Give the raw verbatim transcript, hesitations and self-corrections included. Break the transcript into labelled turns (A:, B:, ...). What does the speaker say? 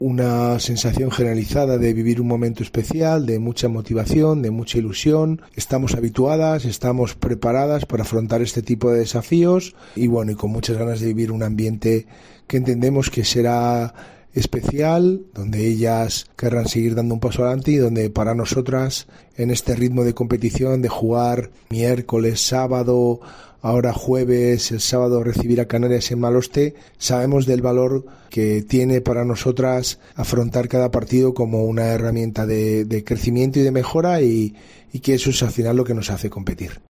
A: una sensación generalizada de vivir un momento especial, de mucha motivación, de mucha ilusión. Estamos habituadas, estamos preparadas para afrontar este tipo de desafíos y bueno, y con muchas ganas de vivir un ambiente que entendemos que será especial, donde ellas querrán seguir dando un paso adelante y donde para nosotras, en este ritmo de competición, de jugar miércoles, sábado, ahora jueves, el sábado recibir a Canarias en Maloste, sabemos del valor que tiene para nosotras afrontar cada partido como una herramienta de, de crecimiento y de mejora y, y que eso es al final lo que nos hace competir.